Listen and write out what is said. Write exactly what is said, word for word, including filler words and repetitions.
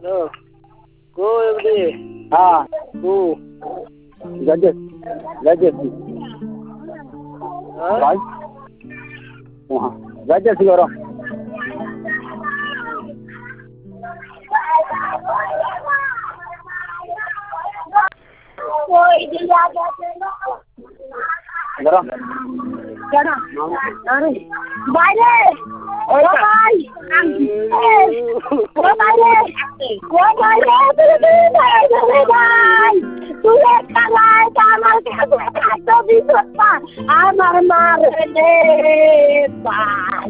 hello কো MD হ্যাঁ কো যাচ্ছে যাচ্ছে হ্যাঁ ভাই হ্যাঁ যাচ্ছে গরম গরম বাইরে ও ভাই ও বাইরে ও বাইরে তুই ভাই তুই একটা লাই আমার কাছে এত বিপদ আমার মারে রে ভাই